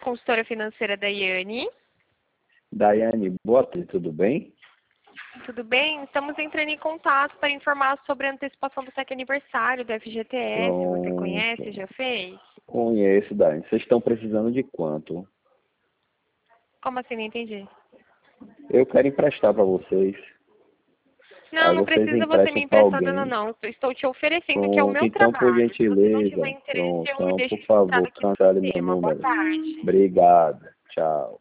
consultora financeira Daiane. Daiane, boa tarde, tudo bem? Tudo bem? Estamos entrando em contato para informar sobre a antecipação do cheque aniversário do FGTS. Você conhece? Já fez? Conheço, Daiane. Vocês estão precisando de quanto? Como assim? Não entendi. Eu quero emprestar para vocês. Não, Aí não vocês precisa você me emprestam para emprestar alguém. dando, não. Estou te oferecendo que é o Pronto, meu então por trabalho. Se você não tiver gentileza, interesse, pronto, eu então deixo por registrado favor, aqui no cancele meu sistema. Boa número. tarde. Obrigado, tchau.